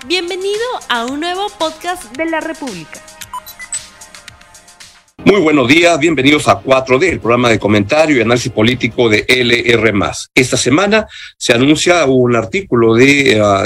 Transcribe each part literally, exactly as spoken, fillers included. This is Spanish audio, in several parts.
Bienvenido a un nuevo podcast de la República. Muy buenos días, bienvenidos a cuatro D, el programa de comentario y análisis político de L R más. Esta semana se anuncia un artículo de, uh,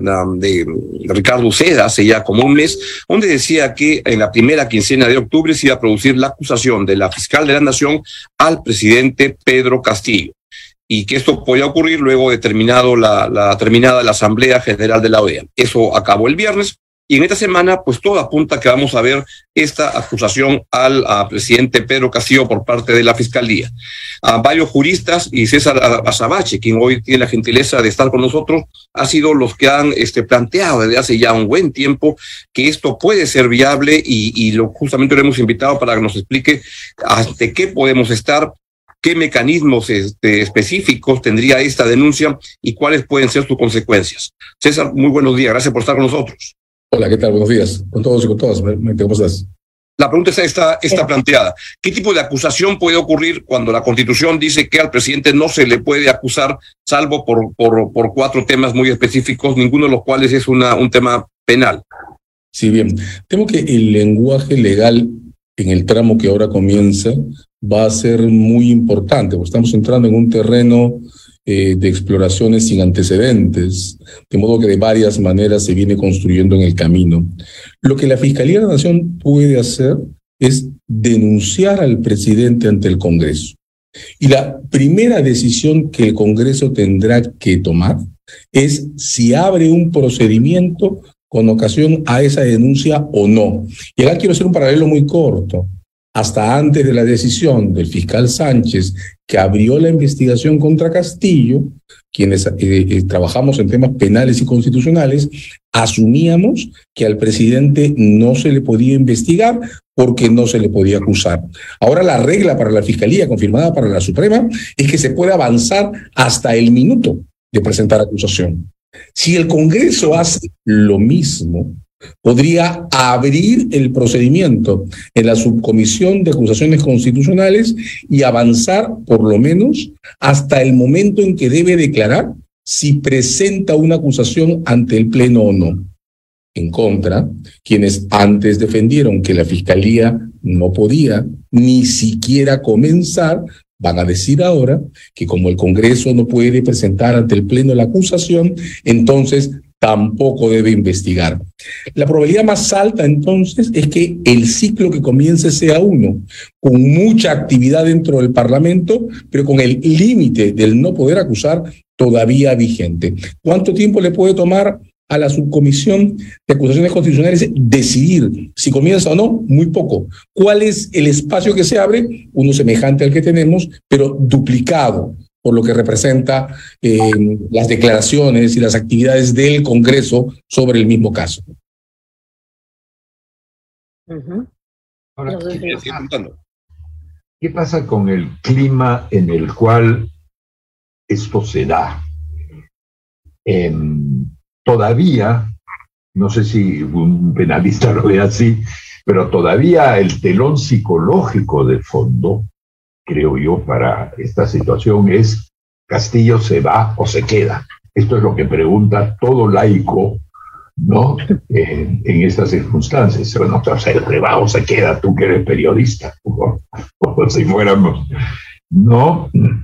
de, de Ricardo Uceda, hace ya como un mes, donde decía que en la primera quincena de octubre se iba a producir la acusación de la fiscal de la Nación al presidente Pedro Castillo, y que esto podía ocurrir luego de terminado la, la terminada la Asamblea General de la O E A. Eso acabó el viernes. Y en esta semana, pues todo apunta que vamos a ver esta acusación al a presidente Pedro Castillo por parte de la Fiscalía. A varios juristas y César Azabache, quien hoy tiene la gentileza de estar con nosotros, ha sido los que han este, planteado desde hace ya un buen tiempo que esto puede ser viable y, y lo, justamente lo hemos invitado para que nos explique ante qué podemos estar, qué mecanismos este, específicos tendría esta denuncia y cuáles pueden ser sus consecuencias. César, muy buenos días, gracias por estar con nosotros. Hola, ¿qué tal? Buenos días. Con todos y con todas. ¿Cómo estás? La pregunta está, está, está planteada. ¿Qué tipo de acusación puede ocurrir cuando la Constitución dice que al presidente no se le puede acusar, salvo por, por, por cuatro temas muy específicos, ninguno de los cuales es una, un tema penal? Sí, bien. Temo que el lenguaje legal en el tramo que ahora comienza va a ser muy importante, porque estamos entrando en un terreno Eh, de exploraciones sin antecedentes, de modo que de varias maneras se viene construyendo en el camino. Lo que la Fiscalía de la Nación puede hacer es denunciar al presidente ante el Congreso. Y la primera decisión que el Congreso tendrá que tomar es si abre un procedimiento con ocasión a esa denuncia o no. Y acá quiero hacer un paralelo muy corto. Hasta antes de la decisión del fiscal Sánchez, que abrió la investigación contra Castillo, quienes eh, eh, trabajamos en temas penales y constitucionales, asumíamos que al presidente no se le podía investigar porque no se le podía acusar. Ahora la regla para la Fiscalía, confirmada para la Suprema, es que se puede avanzar hasta el minuto de presentar acusación. Si el Congreso hace lo mismo, podría abrir el procedimiento en la Subcomisión de Acusaciones Constitucionales y avanzar por lo menos hasta el momento en que debe declarar si presenta una acusación ante el Pleno o no. En contra, quienes antes defendieron que la Fiscalía no podía ni siquiera comenzar, van a decir ahora que como el Congreso no puede presentar ante el Pleno la acusación, entonces tampoco debe investigar. La probabilidad más alta, entonces, es que el ciclo que comience sea uno, con mucha actividad dentro del Parlamento, pero con el límite del no poder acusar todavía vigente. ¿Cuánto tiempo le puede tomar a la Subcomisión de Acusaciones Constitucionales decidir si comienza o no? Muy poco. ¿Cuál es el espacio que se abre? Uno semejante al que tenemos, pero duplicado por lo que representa eh, las declaraciones y las actividades del Congreso sobre el mismo caso. Uh-huh. Ahora, ¿qué pasa? ¿Qué pasa con el clima en el cual esto se da? Eh, todavía, no sé si un penalista lo ve así, pero todavía el telón psicológico de fondo, creo yo, para esta situación es: ¿Castillo se va o se queda? Esto es lo que pregunta todo laico, ¿no? En, en estas circunstancias. Bueno, se va o se queda, tú que eres periodista, como, como si fuéramos, ¿no?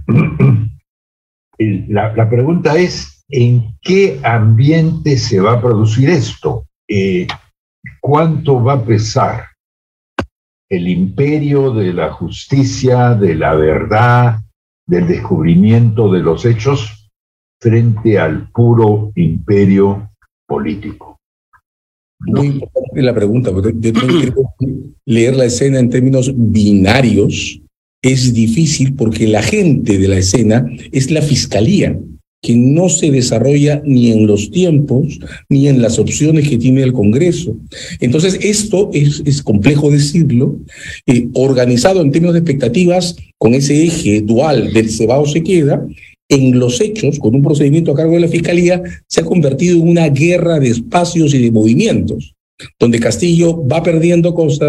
La, la pregunta es: ¿en qué ambiente se va a producir esto? Eh, ¿Cuánto va a pesar el imperio de la justicia, de la verdad, del descubrimiento de los hechos frente al puro imperio político? Muy importante la pregunta, porque yo creo que leer la escena en términos binarios es difícil porque la gente de la escena es la Fiscalía, que no se desarrolla ni en los tiempos ni en las opciones que tiene el Congreso. Entonces esto es, es complejo decirlo, eh, organizado en términos de expectativas con ese eje dual del se va o se queda. En los hechos, con un procedimiento a cargo de la Fiscalía, se ha convertido en una guerra de espacios y de movimientos, donde Castillo va perdiendo cosas,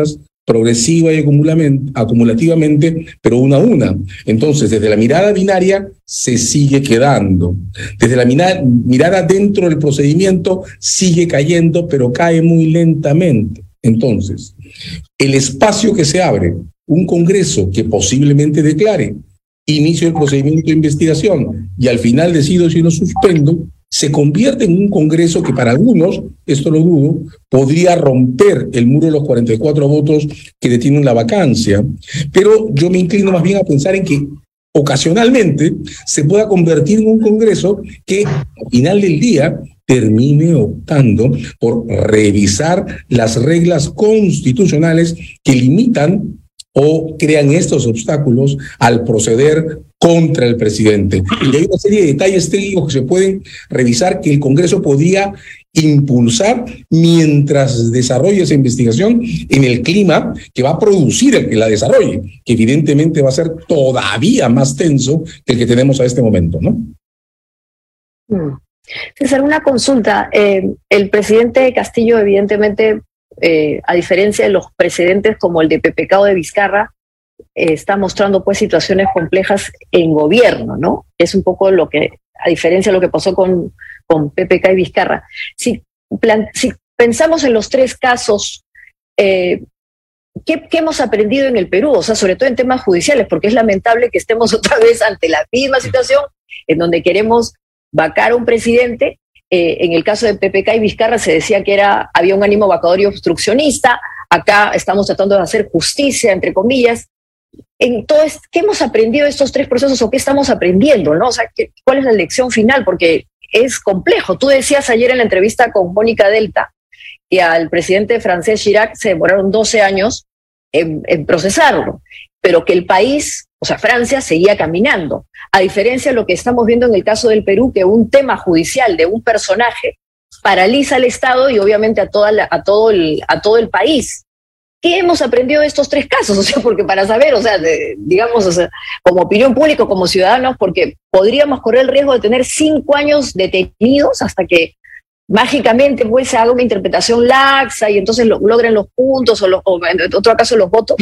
progresiva y acumulativamente, pero una a una. Entonces, desde la mirada binaria se sigue quedando. Desde la mirada, mirada dentro del procedimiento sigue cayendo, pero cae muy lentamente. Entonces, el espacio que se abre, un Congreso que posiblemente declare inicio del procedimiento de investigación y al final decido si lo suspendo, se convierte en un Congreso que para algunos, esto lo dudo, podría romper el muro de los cuarenta y cuatro votos que detienen la vacancia. Pero yo me inclino más bien a pensar en que ocasionalmente se pueda convertir en un Congreso que al final del día termine optando por revisar las reglas constitucionales que limitan o crean estos obstáculos al proceder contra el presidente. Y hay una serie de detalles técnicos que se pueden revisar que el Congreso podría impulsar mientras desarrolle esa investigación en el clima que va a producir el que la desarrolle, que evidentemente va a ser todavía más tenso que el que tenemos a este momento, ¿no? César, una consulta. Eh, el presidente Castillo, evidentemente, Eh, a diferencia de los precedentes como el de Pepe Cao de Vizcarra, eh, está mostrando pues situaciones complejas en gobierno, ¿no? Es un poco lo que, a diferencia de lo que pasó con, con Pepe Cao y Vizcarra. Si, plan, si pensamos en los tres casos, eh, ¿qué, ¿qué hemos aprendido en el Perú? O sea, sobre todo en temas judiciales, porque es lamentable que estemos otra vez ante la misma situación en donde queremos vacar a un presidente. Eh, en el caso de Pepe Cao y Vizcarra se decía que era, había un ánimo vacador obstruccionista. Acá estamos tratando de hacer justicia, entre comillas. Entonces, ¿qué hemos aprendido de estos tres procesos o qué estamos aprendiendo, ¿no? O sea, ¿qué, ¿cuál es la lección final? Porque es complejo. Tú decías ayer en la entrevista con Mónica Delta que al presidente francés Chirac se demoraron doce años en, en procesarlo, pero que el país, o sea, Francia, seguía caminando. A diferencia de lo que estamos viendo en el caso del Perú, que un tema judicial de un personaje paraliza al Estado y obviamente a, toda la, a, todo el, a todo el país. ¿Qué hemos aprendido de estos tres casos? O sea, porque para saber, o sea, de, digamos, o sea, como opinión pública, como ciudadanos, porque podríamos correr el riesgo de tener cinco años detenidos hasta que mágicamente pues se haga una interpretación laxa y entonces lo, logren los puntos o, lo, o en otro caso los votos.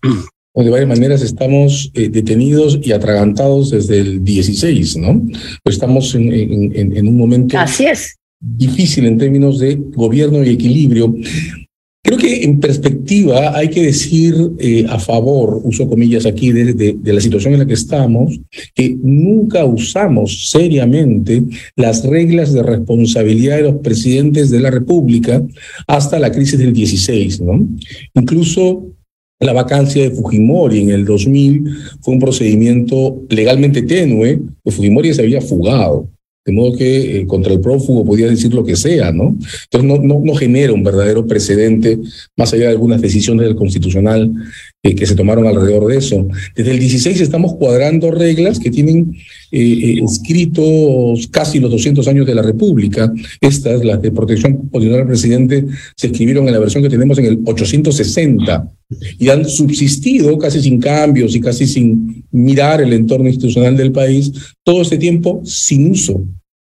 De varias maneras estamos eh, detenidos y atragantados desde el dieciséis, ¿no? Pues estamos en, en, en un momento Así es. difícil en términos de gobierno y equilibrio. Creo que en perspectiva hay que decir eh, a favor, uso comillas aquí, de, de, de la situación en la que estamos, que nunca usamos seriamente las reglas de responsabilidad de los presidentes de la República hasta la crisis del dieciséis, ¿no? Incluso la vacancia de Fujimori en el dos mil fue un procedimiento legalmente tenue, pues Fujimori se había fugado, de modo que eh, contra el prófugo podía decir lo que sea, ¿no? Entonces no, no, no genera un verdadero precedente, más allá de algunas decisiones del Constitucional eh, que se tomaron alrededor de eso. Desde el dieciséis estamos cuadrando reglas que tienen eh, eh, escritos casi los doscientos años de la República. Estas, las de protección constitucional al presidente, se escribieron en la versión que tenemos en el ochocientos sesenta y han subsistido casi sin cambios y casi sin mirar el entorno institucional del país todo este tiempo sin uso.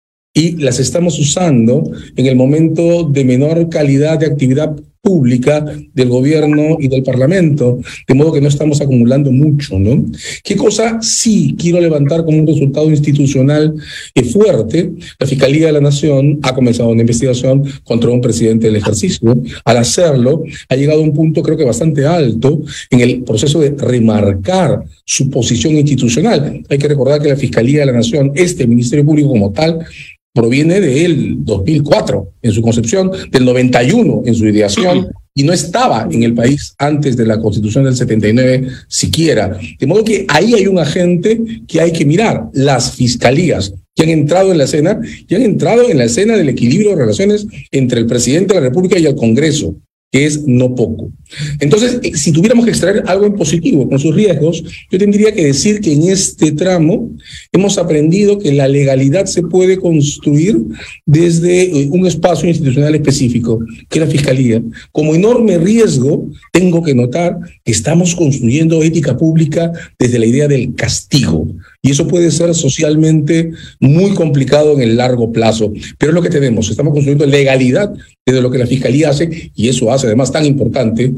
Y las estamos usando en el momento de menor calidad de actividad pública del gobierno y del Parlamento, de modo que no estamos acumulando mucho, ¿no? ¿Qué cosa sí quiero levantar como un resultado institucional eh, fuerte? La Fiscalía de la Nación ha comenzado una investigación contra un presidente del ejercicio. Al hacerlo, ha llegado a un punto creo que bastante alto en el proceso de remarcar su posición institucional. Hay que recordar que la Fiscalía de la Nación, este Ministerio Público como tal, proviene del dos mil cuatro en su concepción, del noventa y uno en su ideación, y no estaba en el país antes de la Constitución del setenta y nueve siquiera. De modo que ahí hay un agente que hay que mirar, las fiscalías que han entrado en la escena, y han entrado en la escena del equilibrio de relaciones entre el presidente de la República y el Congreso, que es no poco. Entonces, si tuviéramos que extraer algo en positivo con sus riesgos, yo tendría que decir que en este tramo hemos aprendido que la legalidad se puede construir desde un espacio institucional específico, que es la Fiscalía. Como enorme riesgo, tengo que notar que estamos construyendo ética pública desde la idea del castigo. Y eso puede ser socialmente muy complicado en el largo plazo. Pero es lo que tenemos. Estamos construyendo legalidad desde lo que la Fiscalía hace, y eso hace además tan importante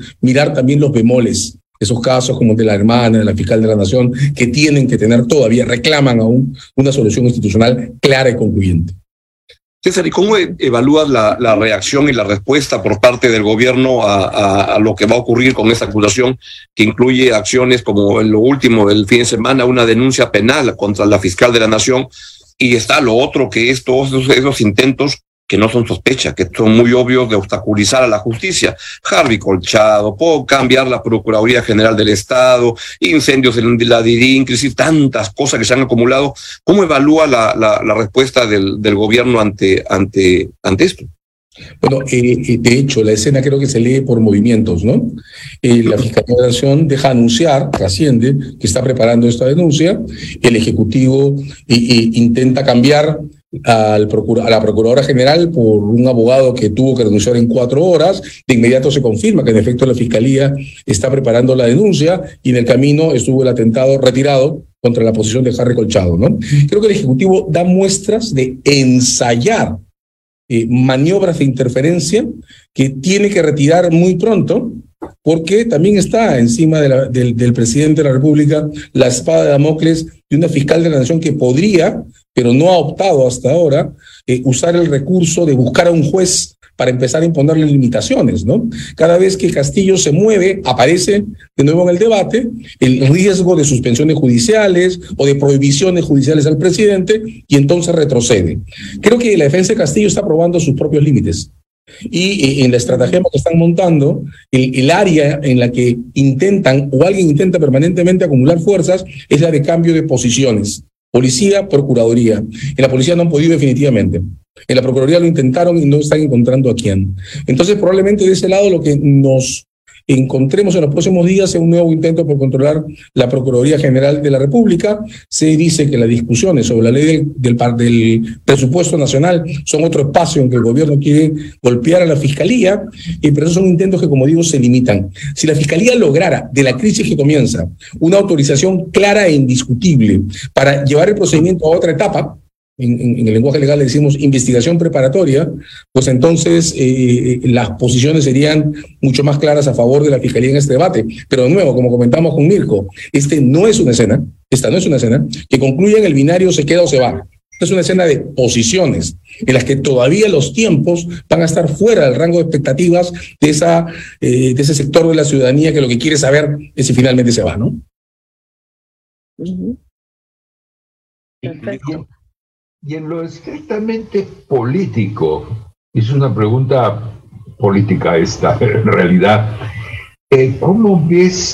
mirar también los bemoles, esos casos como el de la hermana, de la fiscal de la Nación, que tienen que tener todavía, reclaman aún una solución institucional clara y concluyente. César, ¿y cómo evalúas la, la reacción y la respuesta por parte del gobierno a, a, a lo que va a ocurrir con esta acusación, que incluye acciones como en lo último del fin de semana, una denuncia penal contra la fiscal de la Nación, y está lo otro que es todos esos, esos intentos que no son sospechas, que son muy obvios de obstaculizar a la justicia? Harvey Colchado, puedo cambiar la Procuraduría General del Estado, incendios en la DIDIN, crisis, tantas cosas que se han acumulado. ¿Cómo evalúa la, la, la respuesta del, del gobierno ante, ante, ante esto? Bueno, eh, de hecho, la escena creo que se lee por movimientos, ¿no? Eh, la Fiscalía de la Nación deja anunciar, trasciende, que está preparando esta denuncia. El Ejecutivo eh, eh, intenta cambiar al procura, a la Procuradora General por un abogado que tuvo que renunciar en cuatro horas. De inmediato se confirma que en efecto la Fiscalía está preparando la denuncia, y en el camino estuvo el atentado retirado contra la posición de Harvey Colchado, ¿no? Creo que el Ejecutivo da muestras de ensayar Eh, maniobras de interferencia que tiene que retirar muy pronto, porque también está encima de la, del, del presidente de la República la espada de Damocles de una fiscal de la Nación que podría, pero no ha optado hasta ahora, eh, usar el recurso de buscar a un juez para empezar a imponerle limitaciones, ¿no? Cada vez que Castillo se mueve, aparece de nuevo en el debate el riesgo de suspensiones judiciales o de prohibiciones judiciales al presidente, y entonces retrocede. Creo que la defensa de Castillo está probando sus propios límites. Y en la estrategia que están montando, el, el área en la que intentan, o alguien intenta permanentemente acumular fuerzas, es la de cambio de posiciones. Policía, Procuraduría. En la policía no han podido definitivamente. En la Procuraduría lo intentaron y no están encontrando a quién. Entonces, probablemente de ese lado lo que nos encontremos en los próximos días es un nuevo intento por controlar la Procuraduría General de la República. Se dice que las discusiones sobre la ley del, del, del presupuesto nacional son otro espacio en que el gobierno quiere golpear a la Fiscalía, y pero esos son intentos que, como digo, se limitan. Si la Fiscalía lograra, de la crisis que comienza, una autorización clara e indiscutible para llevar el procedimiento a otra etapa, En, en, en el lenguaje legal le decimos investigación preparatoria, pues entonces eh, las posiciones serían mucho más claras a favor de la Fiscalía en este debate. Pero de nuevo, como comentamos con Mirko, este no es una escena, esta no es una escena que concluya en el binario se queda o se va. Es una escena de posiciones en las que todavía los tiempos van a estar fuera del rango de expectativas de, esa, eh, de ese sector de la ciudadanía que lo que quiere saber es si finalmente se va, ¿no? Uh-huh. Perfecto. Y en lo estrictamente político, es una pregunta política esta, en realidad, eh, ¿cómo ves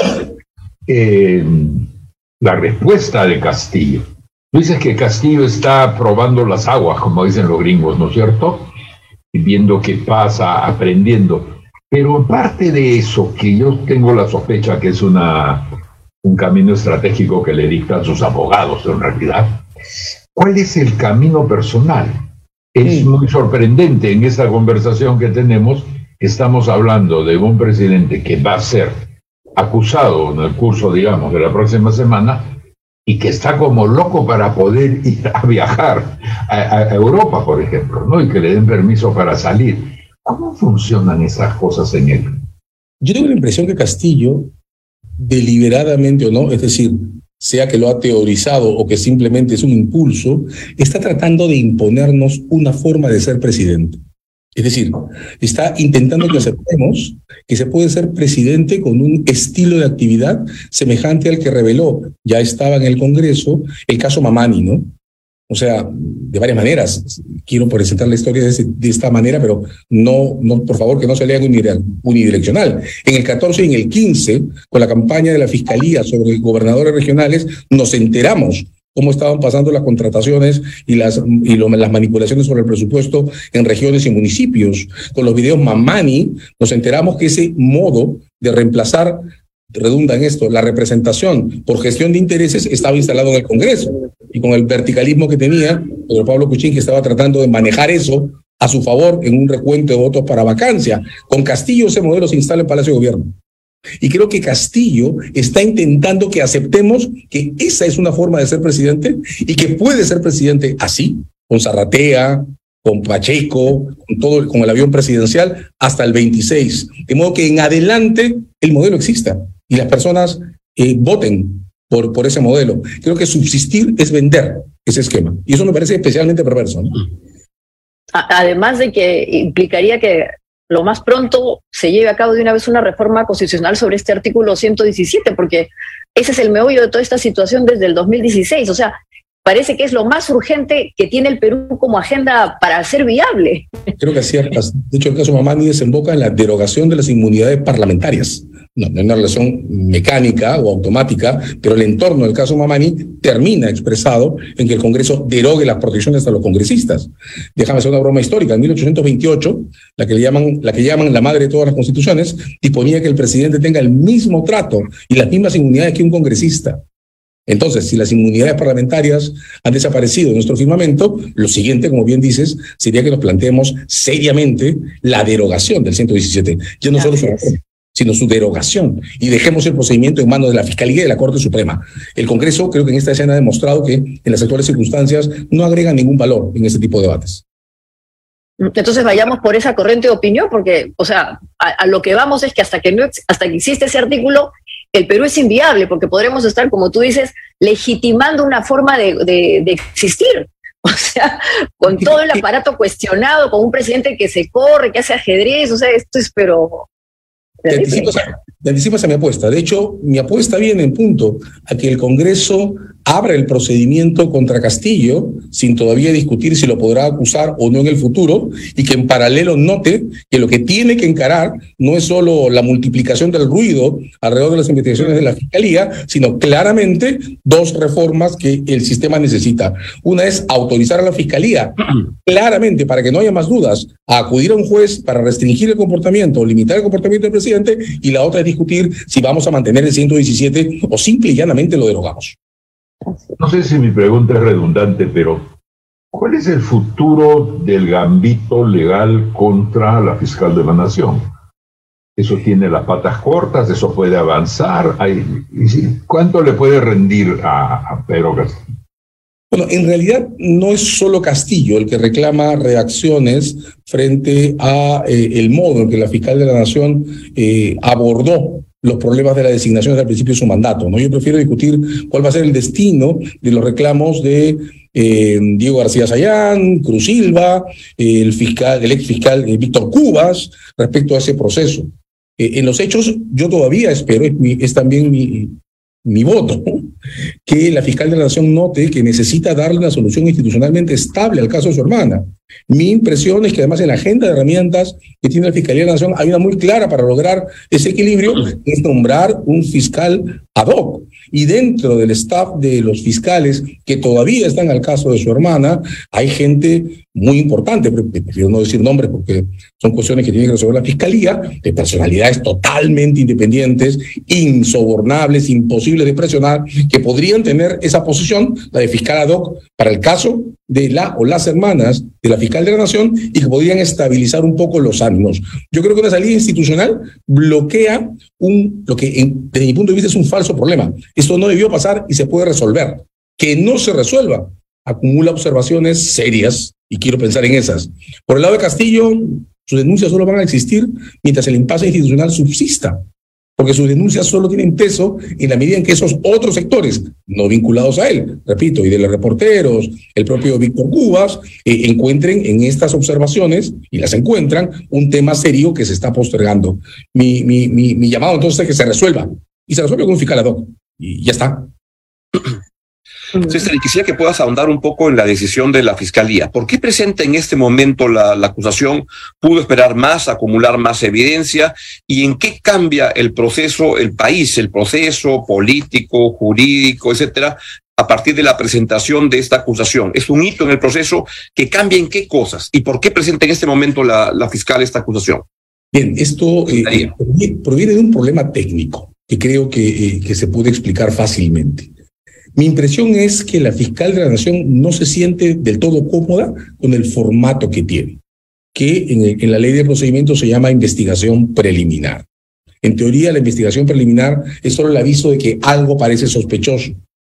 eh, la respuesta de Castillo? Tú dices que Castillo está probando las aguas, como dicen los gringos, ¿no es cierto? Y viendo qué pasa, aprendiendo. Pero aparte de eso, que yo tengo la sospecha que es una, un camino estratégico que le dictan sus abogados, en realidad, ¿cuál es el camino personal? Es muy sorprendente en esta conversación que tenemos, que estamos hablando de un presidente que va a ser acusado en el curso, digamos, de la próxima semana, y que está como loco para poder ir a viajar a, a Europa, por ejemplo, ¿no? Y que le den permiso para salir. ¿Cómo funcionan esas cosas en él? Yo tengo la impresión que Castillo, deliberadamente o no, es decir, sea que lo ha teorizado o que simplemente es un impulso, está tratando de imponernos una forma de ser presidente. Es decir, está intentando que aceptemos que se puede ser presidente con un estilo de actividad semejante al que reveló, ya estaba en el Congreso, el caso Mamani, ¿no? O sea, de varias maneras. Quiero presentar la historia de, ese, de esta manera, pero no, no, por favor, que no se lea unidireccional. En el catorce y en el quince, con la campaña de la Fiscalía sobre gobernadores regionales, nos enteramos cómo estaban pasando las contrataciones y las, y lo, las manipulaciones sobre el presupuesto en regiones y municipios. Con los videos Mamani, nos enteramos que ese modo de reemplazar, redunda en esto, la representación por gestión de intereses estaba instalado en el Congreso, y con el verticalismo que tenía Pedro Pablo Kuczynski estaba tratando de manejar eso a su favor en un recuento de votos para vacancia. Con Castillo ese modelo se instala en Palacio de Gobierno. Y creo que Castillo está intentando que aceptemos que esa es una forma de ser presidente y que puede ser presidente así, con Zarratea, con Pacheco, con todo, con el avión presidencial, hasta el veintiséis. De modo que en adelante el modelo exista y las personas eh, voten por, por ese modelo. Creo que subsistir es vender ese esquema. Y eso me parece especialmente perverso, ¿no? Además de que implicaría que lo más pronto se lleve a cabo de una vez una reforma constitucional sobre este artículo ciento diecisiete, porque ese es el meollo de toda esta situación desde el dos mil dieciséis. O sea, parece que es lo más urgente que tiene el Perú como agenda para ser viable. Creo que así es. De hecho, el caso Mamani desemboca en la derogación de las inmunidades parlamentarias. No, no hay una relación mecánica o automática, pero el entorno del caso Mamani termina expresado en que el Congreso derogue las protecciones a los congresistas. Déjame hacer una broma histórica. En mil ochocientos veintiocho, la que le llaman, la que llaman la madre de todas las constituciones, disponía que el presidente tenga el mismo trato y las mismas inmunidades que un congresista. Entonces, si las inmunidades parlamentarias han desaparecido de nuestro firmamento, lo siguiente, como bien dices, sería que nos planteemos seriamente la derogación del ciento diecisiete. Ya no solo su reforma, sino su derogación, y dejemos el procedimiento en manos de la Fiscalía y de la Corte Suprema. El Congreso, creo que en esta escena ha demostrado que en las actuales circunstancias no agrega ningún valor en este tipo de debates. Entonces vayamos por esa corriente de opinión, porque, o sea, a, a lo que vamos es que hasta que no hasta que existe ese artículo, el Perú es inviable, porque podremos estar, como tú dices, legitimando una forma de, de, de existir. O sea, con todo el aparato cuestionado, con un presidente que se corre, que hace ajedrez, o sea, esto es pero... Te anticipas, a, te anticipas a mi apuesta. De hecho, mi apuesta viene en punto a que el Congreso abra el procedimiento contra Castillo sin todavía discutir si lo podrá acusar o no en el futuro, y que en paralelo note que lo que tiene que encarar no es solo la multiplicación del ruido alrededor de las investigaciones de la Fiscalía, sino claramente dos reformas que el sistema necesita. Una es autorizar a la Fiscalía claramente, para que no haya más dudas, a acudir a un juez para restringir el comportamiento o limitar el comportamiento del presidente, y la otra es discutir si vamos a mantener el ciento diecisiete o simple y llanamente lo derogamos. No sé si mi pregunta es redundante, pero ¿cuál es el futuro del gambito legal contra la fiscal de la Nación? ¿Eso tiene las patas cortas? ¿Eso puede avanzar? ¿Hay, ¿Cuánto le puede rendir a, a Pedro Castillo? Bueno, en realidad no es solo Castillo el que reclama reacciones frente a eh, el modo en que la fiscal de la Nación eh, abordó los problemas de la designación al principio de su mandato, ¿no? Yo prefiero discutir cuál va a ser el destino de los reclamos de eh, Diego García Sayán, Cruz Silva, eh, el fiscal, el ex fiscal eh, Víctor Cubas, respecto a ese proceso. Eh, en los hechos, yo todavía espero, es, mi, es también mi, mi voto, que la fiscal de la Nación note que necesita darle una solución institucionalmente estable al caso de su hermana. Mi impresión es que además en la agenda de herramientas que tiene la Fiscalía de la Nación hay una muy clara para lograr ese equilibrio, es nombrar un fiscal ad hoc. Y dentro del staff de los fiscales que todavía están al caso de su hermana, hay gente muy importante, prefiero no decir nombres porque son cuestiones que tiene que resolver la Fiscalía, de personalidades totalmente independientes, insobornables, imposibles de presionar, que podrían tener esa posición, la de fiscal ad hoc, para el caso de la o las hermanas de la fiscal de la Nación, y que podrían estabilizar un poco los ánimos. Yo creo que una salida institucional bloquea un, lo que en, desde mi punto de vista es un falso problema. Esto no debió pasar y se puede resolver. Que no se resuelva acumula observaciones serias, y quiero pensar en esas. Por el lado de Castillo, sus denuncias solo van a existir mientras el impasse institucional subsista, porque sus denuncias solo tienen peso en la medida en que esos otros sectores, no vinculados a él, repito, y de los reporteros, el propio Víctor Cubas, eh, encuentren en estas observaciones, y las encuentran, un tema serio que se está postergando. Mi, mi, mi, mi llamado entonces es que se resuelva, y se resuelve con un fiscal ad hoc, y ya está. César, y quisiera que puedas ahondar un poco en la decisión de la Fiscalía. ¿Por qué presenta en este momento la, la acusación? ¿Pudo esperar más, acumular más evidencia? ¿Y en qué cambia el proceso, el país, el proceso político, jurídico, etcétera, a partir de la presentación de esta acusación? ¿Es un hito en el proceso que cambia en qué cosas? ¿Y por qué presenta en este momento la, la fiscal esta acusación? Bien, esto eh, proviene de un problema técnico que creo que, eh, que se puede explicar fácilmente. Mi impresión es que la fiscal de la Nación no se siente del todo cómoda con el formato que tiene, que en, el, en la ley de procedimiento se llama investigación preliminar. En teoría, la investigación preliminar es solo el aviso de que algo parece sospechoso.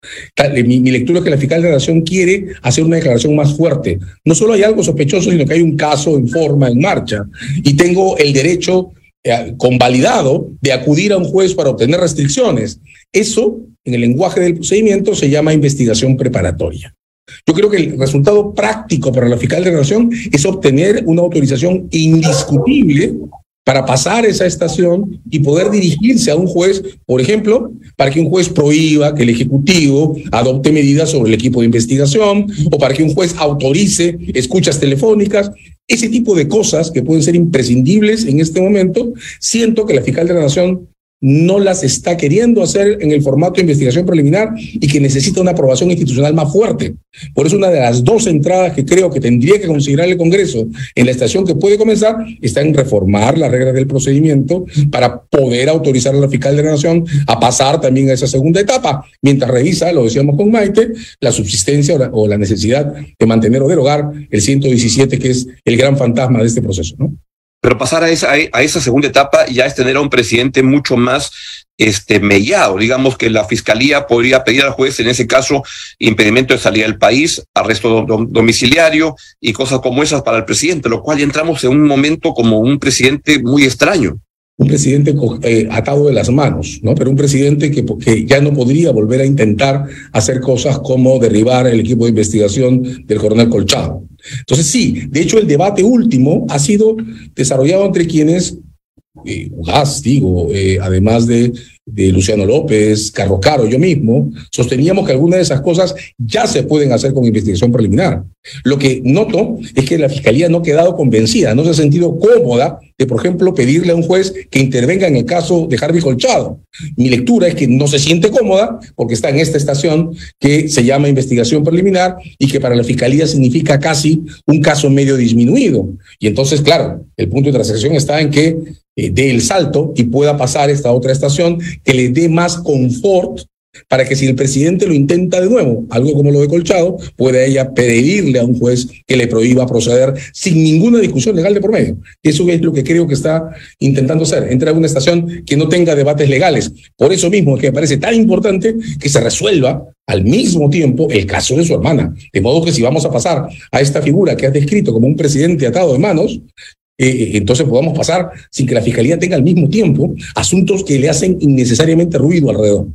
Mi, mi lectura es que la fiscal de la Nación quiere hacer una declaración más fuerte. No solo hay algo sospechoso, sino que hay un caso en forma, en marcha, y tengo el derecho eh, convalidado de acudir a un juez para obtener restricciones. Eso, en el lenguaje del procedimiento, se llama investigación preparatoria. Yo creo que el resultado práctico para la fiscal de la Nación es obtener una autorización indiscutible para pasar esa estación y poder dirigirse a un juez, por ejemplo, para que un juez prohíba que el Ejecutivo adopte medidas sobre el equipo de investigación, o para que un juez autorice escuchas telefónicas, ese tipo de cosas que pueden ser imprescindibles en este momento. Siento que la fiscal de la Nación no las está queriendo hacer en el formato de investigación preliminar y que necesita una aprobación institucional más fuerte. Por eso una de las dos entradas que creo que tendría que considerar el Congreso en la estación que puede comenzar está en reformar las reglas del procedimiento para poder autorizar a la fiscal de la Nación a pasar también a esa segunda etapa, mientras revisa, lo decíamos con Maite, la subsistencia o la, o la necesidad de mantener o derogar el ciento diecisiete, que es el gran fantasma de este proceso, ¿no? Pero pasar a esa, a esa segunda etapa ya es tener a un presidente mucho más este, mellado. Digamos que la fiscalía podría pedir al juez, en ese caso, impedimento de salida del país, arresto dom domiciliario y cosas como esas para el presidente, lo cual ya entramos en un momento como un presidente muy extraño. Un presidente eh, atado de las manos, ¿no? Pero un presidente que, que ya no podría volver a intentar hacer cosas como derribar el equipo de investigación del coronel Colchado. Entonces sí, de hecho el debate último ha sido desarrollado entre quienes, eh, Ugaz, digo, eh, además de, de Luciano López, Carlos Caro, yo mismo, sosteníamos que algunas de esas cosas ya se pueden hacer con investigación preliminar. Lo que noto es que la Fiscalía no ha quedado convencida, no se ha sentido cómoda de, por ejemplo, pedirle a un juez que intervenga en el caso de Harvey Colchado. Mi lectura es que no se siente cómoda porque está en esta estación que se llama investigación preliminar y que para la Fiscalía significa casi un caso medio disminuido. Y entonces, claro, el punto de transacción está en que eh, dé el salto y pueda pasar esta otra estación que le dé más confort para que si el presidente lo intenta de nuevo, algo como lo de Colchado, pueda ella pedirle a un juez que le prohíba proceder sin ninguna discusión legal de por medio. Eso es lo que creo que está intentando hacer, entrar a una estación que no tenga debates legales. Por eso mismo es que me parece tan importante que se resuelva al mismo tiempo el caso de su hermana. De modo que si vamos a pasar a esta figura que has descrito como un presidente atado de manos, Eh, entonces podamos pasar sin que la Fiscalía tenga al mismo tiempo asuntos que le hacen innecesariamente ruido alrededor.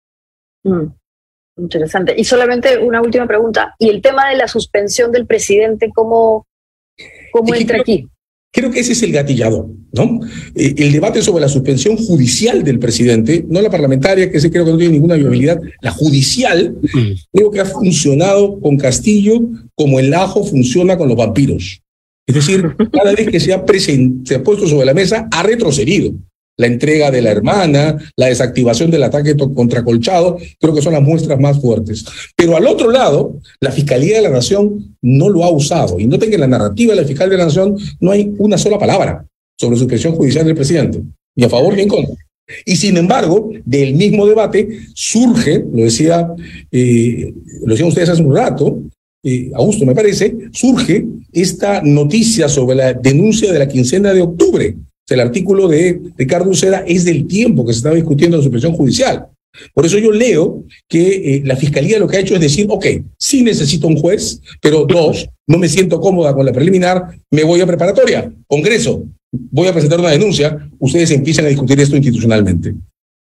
Mm, interesante. Y solamente una última pregunta. ¿Y el tema de la suspensión del presidente, cómo, cómo entra creo, aquí? Creo que ese es el gatillador, ¿no? Eh, el debate sobre la suspensión judicial del presidente, no la parlamentaria, que ese creo que no tiene ninguna viabilidad, la judicial, mm. creo que ha funcionado con Castillo como el ajo funciona con los vampiros. Es decir, cada vez que se ha, present, se ha puesto sobre la mesa, ha retrocedido. La entrega de la hermana, la desactivación del ataque contra Colchado, creo que son las muestras más fuertes. Pero al otro lado, la Fiscalía de la Nación no lo ha usado. Y noten que en la narrativa de la Fiscal de la Nación no hay una sola palabra sobre suspensión judicial del presidente, ni a favor ni en contra. Y sin embargo, del mismo debate surge, lo decía, eh, lo decían ustedes hace un rato, Eh, Augusto, me parece, surge esta noticia sobre la denuncia de la quincena de octubre. O sea, el artículo de Ricardo Uceda es del tiempo que se estaba discutiendo la suspensión judicial. Por eso yo leo que eh, la Fiscalía lo que ha hecho es decir, ok, sí necesito un juez, pero dos, no me siento cómoda con la preliminar, me voy a preparatoria. Congreso, voy a presentar una denuncia, ustedes empiezan a discutir esto institucionalmente.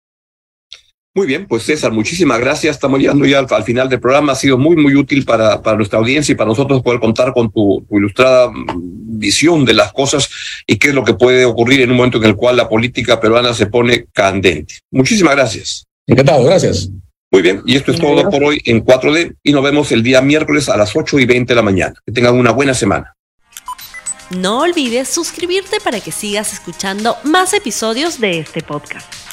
Muy bien, pues César, muchísimas gracias. Estamos llegando ya al, al final del programa. Ha sido muy, muy útil para, para nuestra audiencia y para nosotros poder contar con tu, tu ilustrada visión de las cosas y qué es lo que puede ocurrir en un momento en el cual la política peruana se pone candente. Muchísimas gracias. Encantado, gracias. Muy bien, y esto es todo por hoy en cuatro D y nos vemos el día miércoles a las ocho y veinte de la mañana. Que tengan una buena semana. No olvides suscribirte para que sigas escuchando más episodios de este podcast.